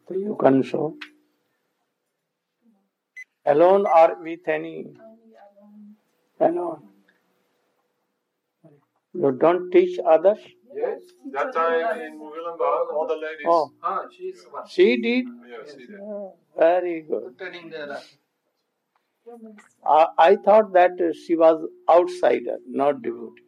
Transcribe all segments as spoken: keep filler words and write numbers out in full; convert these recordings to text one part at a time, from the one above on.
So you can show. Alone or with any? Alone. You don't teach others? Yes. That time in Mugilamba, all the ladies. Oh. Ah, she's one. She did? Yes, she did. Oh, very good. Turning the I, I thought that she was outsider, not devotee.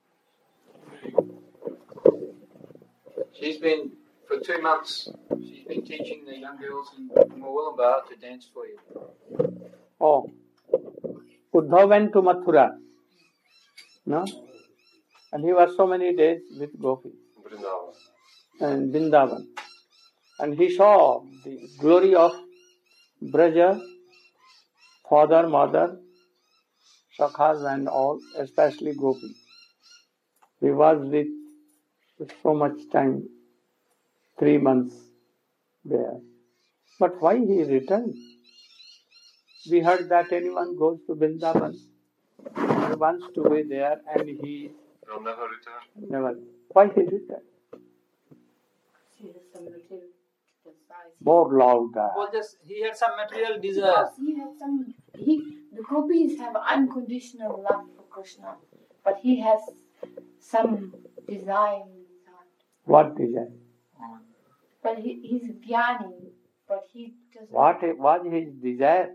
She's been, for two months, she's been teaching the young girls in Mugilamba to dance for you. Oh. Uddhav went to Mathura. No? And he was so many days with Gopi. Vrindavan. And Vrindavan. And he saw the glory of Braja, father, mother, Sakhas and all, especially Gopi. He was with, with so much time, three months there. But why he returned? We heard that anyone goes to Vrindavan, he wants to be there and he Will never return. never. Why he returned? He has some material desires. More louder. Well, just, he had some material desires. Yes, he had some. He the gopis have unconditional love for Krishna, but he has some desire in his heart. What desire? Well, he, he's jnani, but he doesn't. What was his desire?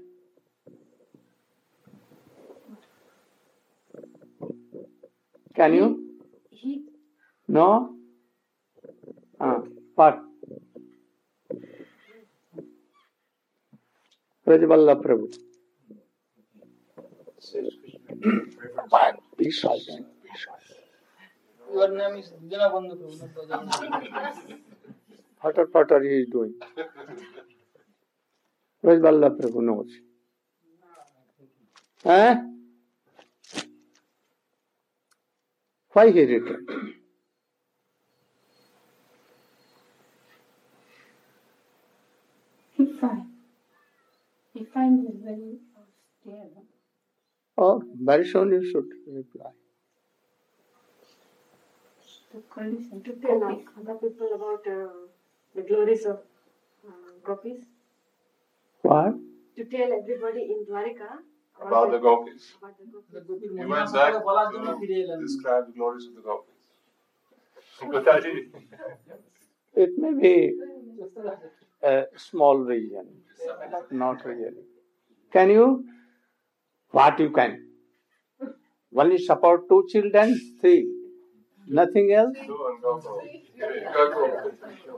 Can you? He No? Ah, what? Rajavalla Prabhu. Be silent. Be silent. Your name is Dinabandhu Prabhu. Patter patter he is doing. Rajavalla Prabhu knows. Eh? Why he returned? he finds he finds it very austere. Oh, very soon you should reply. The condition to Tell gopis. other people about uh, the glories of uh, gopis. What? To tell everybody in Dwarika About the gopis. about the gopis. He went back to describe the glories of the gopis. But I did. It may be a small region, not really. Can you? What you can? Only support two children, three. Nothing else? Two and go for it.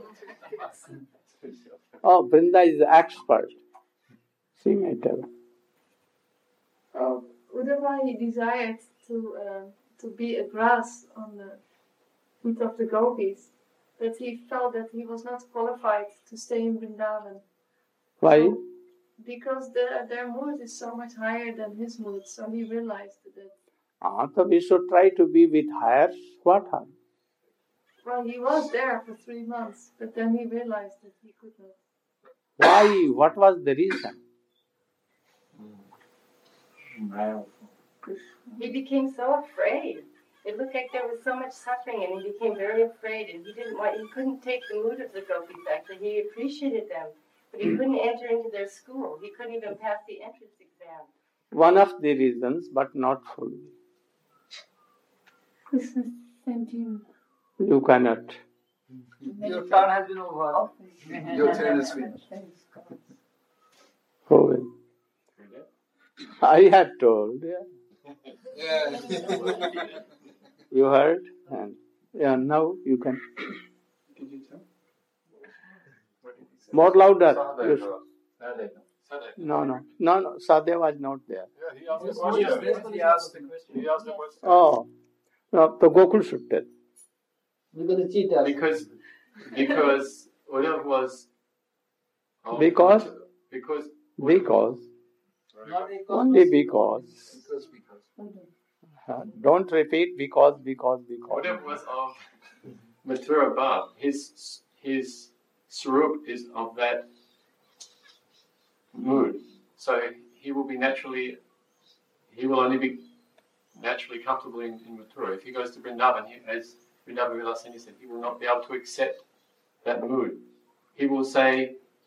Oh, Brinda is the expert. She may tell. Uh, Uddhava desired to uh, to be a grass on the feet of the gopis, but he felt that he was not qualified to stay in Vrindavan. Why? So, because their their mood is so much higher than his mood, so he realized that. Ah, so we should try to be with higher. What harm? Well, he was there for three months, but then he realized that he could not. Why? What was the reason? He became so afraid. It looked like there was so much suffering, and he became very afraid. And he didn't want. He couldn't take the mood of the gopis. Actually, he appreciated them, but he couldn't enter into their school. He couldn't even pass the entrance exam. One of the reasons, but not fully. Krishna sent him. You cannot. Your turn has been over. Your turn has been. Who will? I had told. Yeah. You heard? And yeah, now you can. Did you tell? More louder. Sadeh, You- no. Sadeh. Sadeh. No, no. No, no. Sadhya was not there. Yeah, he asked the question. He asked the question. He asked the question. Oh. No, so Gokul should tell. Because the cheetah. Because because Uddhav was oh, Because? because Because. Not because. Only because. Because, because. Uh, don't repeat because, because, because. Uddhav was of Mathura Bhav. His his swarup is of that mood. So he will be naturally he will only be naturally comfortable in, in Mathura. If he goes to Vrindavan, he, as Vrindavan Vilasani said, he will not be able to accept that mood. He will say,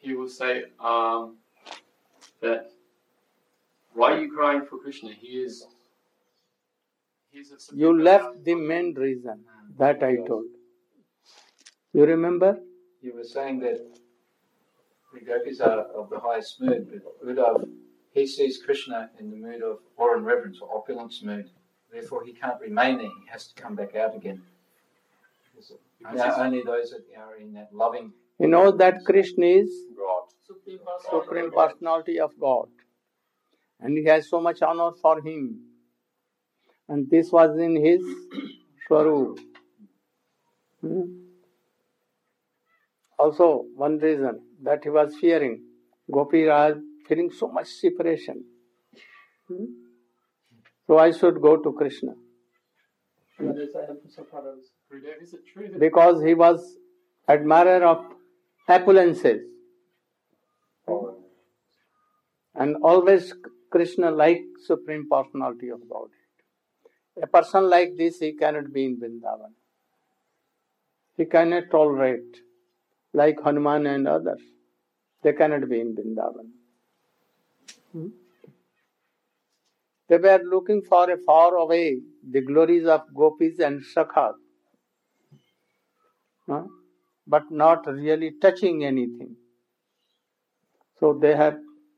he will say um, that, why are you crying for Krishna? He is. He's a You left the main reason that I told. You remember? You were saying that the gopis are of the highest mood, but Uddhav, he sees Krishna in the mood of awe and reverence or opulence mood. Therefore, he can't remain there. He has to come back out again. Now, only those that are in that loving. He knows that Krishna is God. Supreme Personality of God. And he has so much honor for him. And this was in his Swarup. Hmm? Also, one reason that he was fearing, Gopi Raj feeling so much separation. Hmm? So I should go to Krishna. Is it true that Because he was admirer of opulences. And always Krishna like Supreme Personality of Godhead. A person like this, he cannot be in Vrindavan. He cannot tolerate, like Hanuman and others. They cannot be in Vrindavan. Hmm? They were looking for a far away, the glories of gopis and sakhas, huh? But not really touching anything. So they have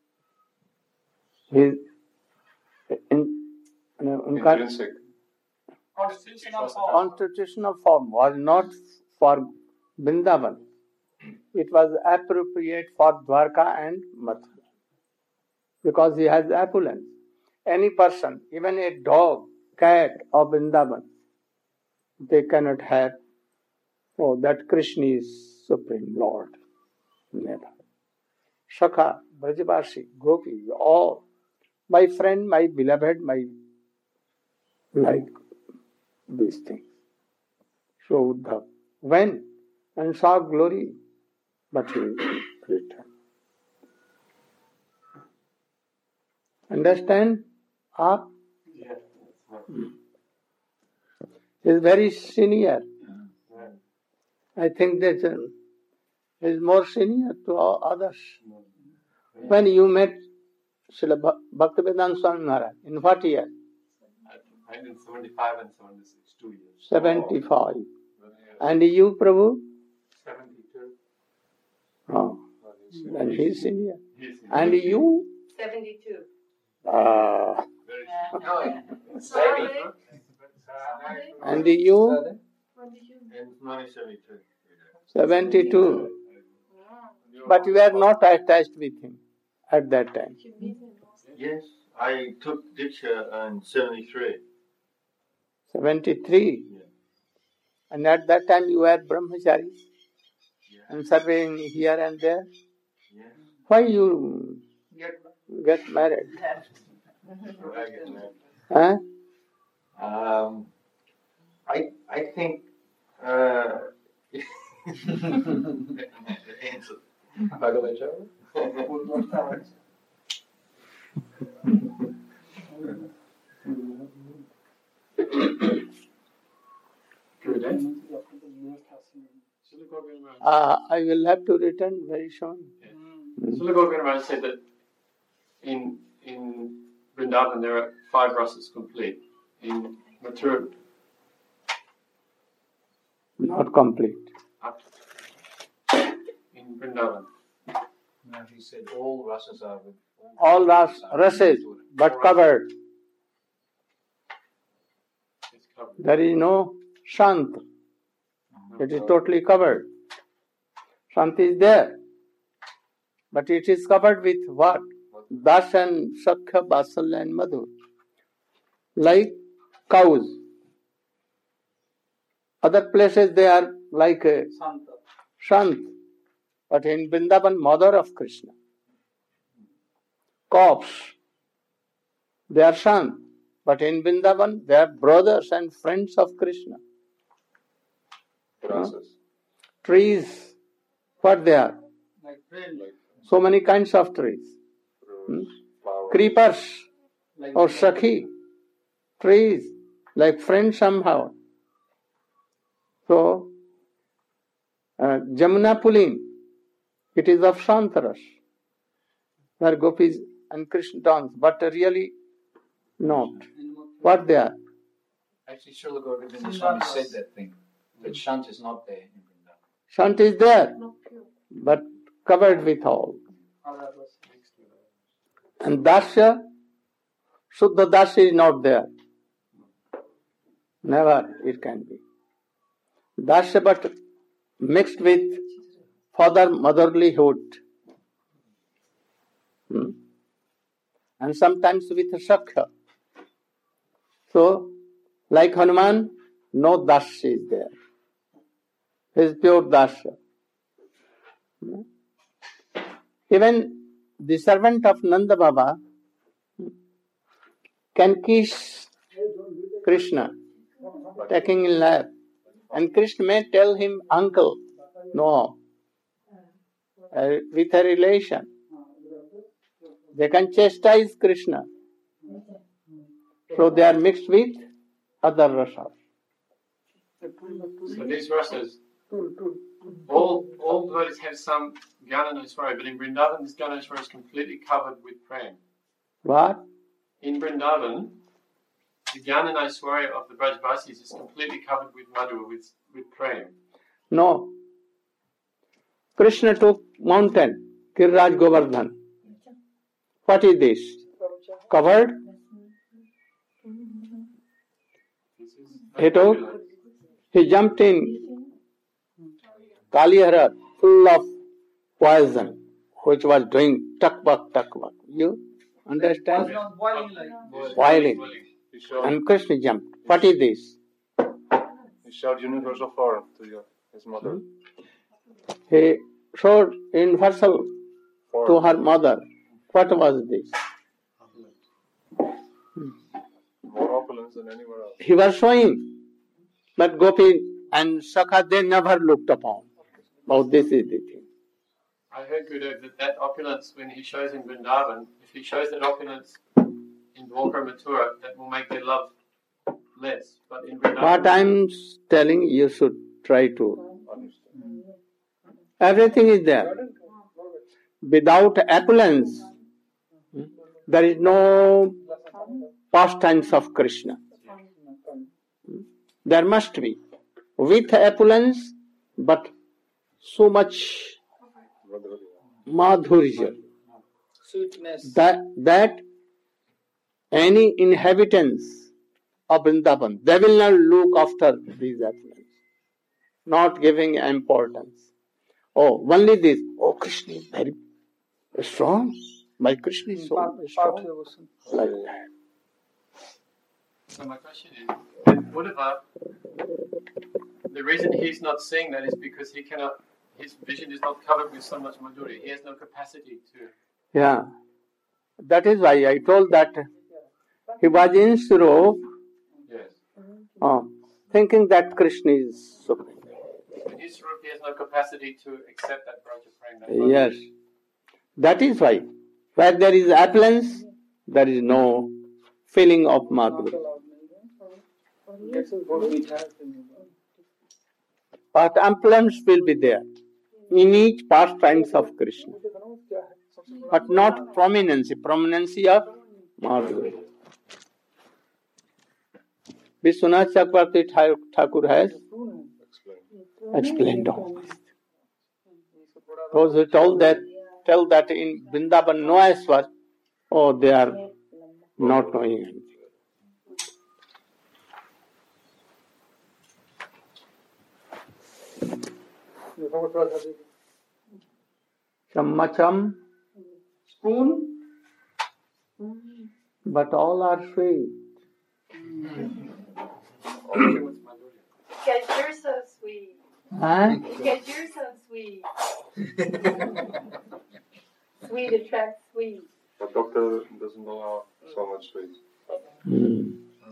his in, in, Intrinsic. constitutional form was not for Vrindavan. It was appropriate for Dwarka and Mathura. Because he has opulence. Any person, even a dog, cat of Vrindavan, they cannot have, oh, that Krishna is Supreme Lord. Never. Shakha, Brajavashi, Gopi, all. My friend, my beloved, my like these things. So Uddhav went and saw glory, but he returned. Understand? Up? Yeah. He is very senior. I think that uh, he is more senior to all others. When you met Srila Bhaktivedanta Swami Maharaj, in what year? nineteen seventy-five and seventy-six, two years. seventy-five. And you, Prabhu? seventy-two. Oh, and he is senior. He's in- And you? seventy-two. Ah. Very Sorry. And you? When did you? in nineteen seventy-two. seventy-two. But you were not attached with him at that time. You meet him also. Yes, I took Diksha in seventy-three. seventy-three. Yeah. And at that time you were brahmachari Yeah. and serving here and there. Yeah. Why you get married? I get married. Huh? Um, I I think uh, the answer. Uh, I will have to return very soon. Srila Govinda Maharaj said that in in Vrindavan there are five rasas complete. In Mathura, Not complete. up in Vrindavan, No, he said all rasas are with All ras, rases, but covered. it's covered. There is no shant. It is totally covered. Shant is there. But it is covered with what? Das and Sakha, Basal and Madhur. Like cows. Other places they are like a shant. But in Vrindavan, mother of Krishna. Cops. They are shant. But in Vrindavan, they are brothers and friends of Krishna. Grasses. Trees, what they are? So many kinds of trees. Hmm? Flowers. Creepers or sakhi. Trees, like friends somehow. So, uh, Jamuna Pulin, It is of Shantaras, where gopis and Krishna dance, but really not. What they are? Actually, Srila Gauravinda Swami said that thing, that Shant is not there in Vrindavan. Shant is there, but covered with all. And Dasya, Shuddha Dasya is not there. Never it can be. Dasya but mixed with father motherlyhood. Hmm? And sometimes with Shakya. So, like Hanuman, no Dasya is there. He is pure Dasya. Hmm? Even the servant of Nanda Baba can kiss Krishna, taking in lap. And Krishna may tell him, uncle. No. Uh, with a relation. They can chastise Krishna. So they are mixed with other rasas. So these rasas, all, all devotees have some Jnana and Aishwarya, but in Vrindavan this Jnana and Aishwarya is completely covered with prem. What? In Vrindavan, the Jnana and Aishwarya of the Brajvasis is completely covered with madhu, with, with prem. No. Krishna took mountain, Giriraj Govardhan. What is this? Covered? He took, he jumped in Kalihara full of poison, which was doing takbak takbak. You understand? Boiling. And Krishna jumped. What is this? He showed universal form to your, his mother. He showed universal form to her mother. What was this? More opulence than anywhere else. He was showing, but Gopi and Sakha, they never looked upon. Oh, this is the thing. I heard Gurudev that that opulence, when he shows in Vrindavan, if he shows that opulence in Dwarka and Mathura, that will make their love less. But in Vrindavan, what I'm telling, you should try to understand. Everything is there. Without opulence, there is no pastimes of Krishna. There must be. With opulence, but so much madhurya. Sweetness. That, that any inhabitants of Vrindavan, they will not look after these opulence, not giving importance. Oh, only this. Oh, Krishna is very strong. My Krishna is so strong. Like that. So my question is, that Uddhava, the reason he's not seeing that is because he cannot, his vision is not covered with so much madhurya. He has no capacity to. Yeah. That is why I told that he was in Swarup, Yes. uh, thinking that Krishna is supreme. In his Swarup, he has no capacity to accept that Braja Prem. That's why- Yes. That is why. Where there is opulence, there is no feeling of madhurya. But opulence will be there in each pastimes of Krishna. But not prominence, prominence of madhurya. Vishwanath Chakravarti Thakur has explained all this. Those who told that, tell that in Vrindavan no Aishwarya, oh, they are not knowing anything. Chammacham, spoon, but all are sweet. Because you're so sweet. Huh? Because you're so sweet. Sweet attracts sweet. But doctor doesn't allow so much sweet. Hmm.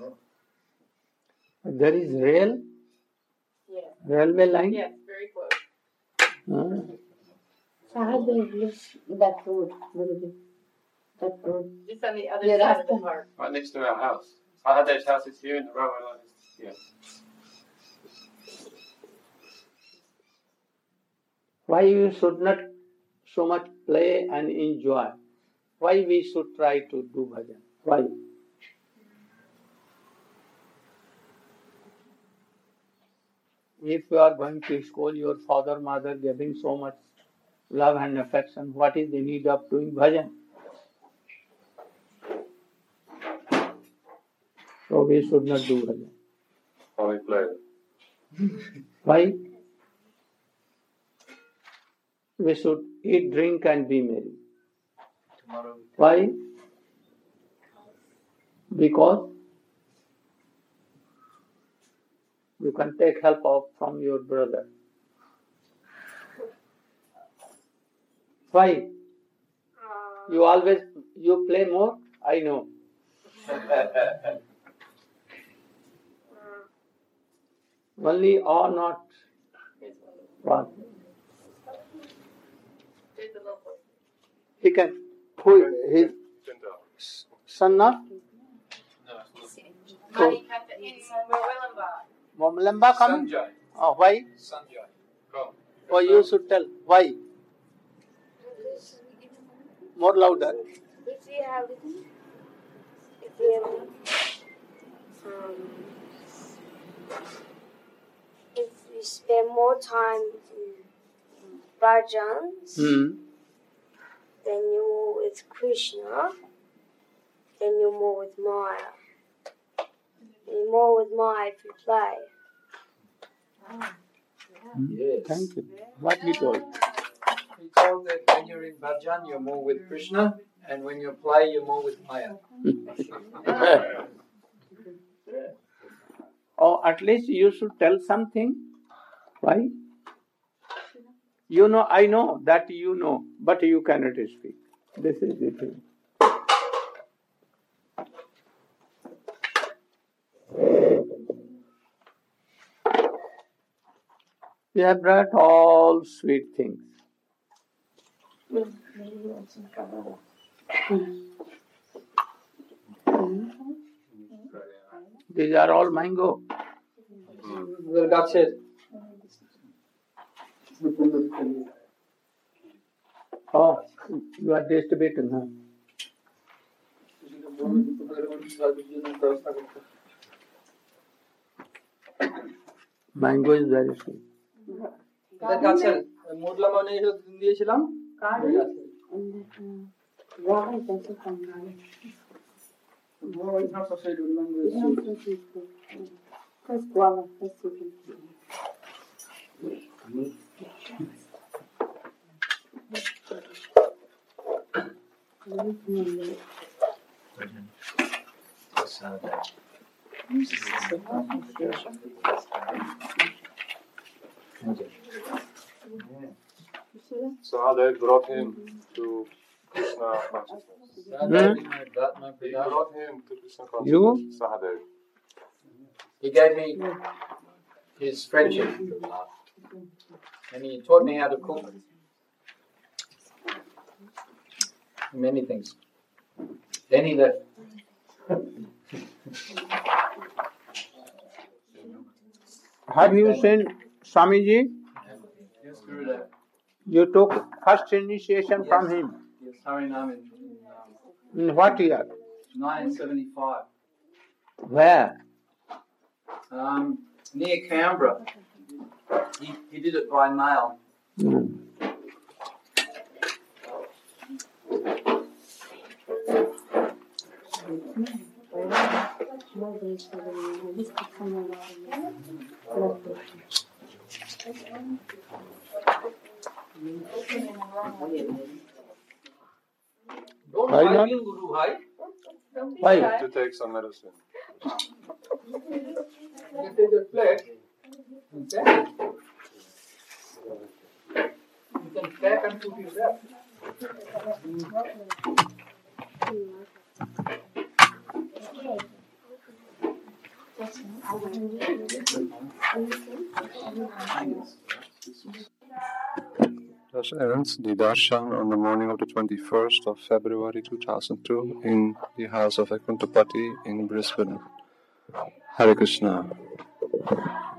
There is rail, Yes. railway line. Yes, very close. Huh? Sahadev lives that road, Guruji. That road. Just on the other Yeah, side of the that's- park. Right next to our house. Sahadev's house is here and the railway line is here. Why you should not so much play and enjoy. Why we should try to do bhajan? Why? If you are going to school, your father, mother giving so much love and affection, what is the need of doing bhajan? So we should not do bhajan. Only play. Why? We should eat, drink and be merry. Tomorrow. Why? Because you can take help of, from your brother. Why? You always, you play more? I know. Only or not? What? He can, who, his son not? So, Momalamba coming? Sanjay. Oh, why? Sanjay. Come. Oh, you should tell. Why? More louder. If we have, if we have, um, if we spend more time in bhajans, Hmm. then you're more with Krishna, then you're more with Maya. You're more with Maya if you play. Yes. Thank you. What he told? He told that when you're in bhajan, you're more with Krishna, and when you play, you're more with Maya. Or at least you should tell something. Why? You know, I know that you know, but you cannot speak. This is the thing. We have brought all sweet things. These are all mango. Oh, you are distributing, huh? Mango is very sweet. দিয়েছিলাম Sahadev brought him to Krishna consciousness. Hmm? He brought him to Krishna consciousness. You? Sahadev. He gave me his friendship, and he taught me how to cook. Many things. Then he left. Have you seen Swamiji? Yes, Gurudev. You took first initiation Yes. from him. Yes, Harinam in, in um, In what year? nineteen seventy-five. Where? Um, near Canberra. He, he did it by mail. Hmm. Don't Why hide not? in Guru, hide. Why? To take some medicine. You take the plate. Okay. You can pack and put it there. Thus ends the darshan on the morning of the twenty-first of February two thousand two in the house of Ekuntapati in Brisbane. Hare Krishna.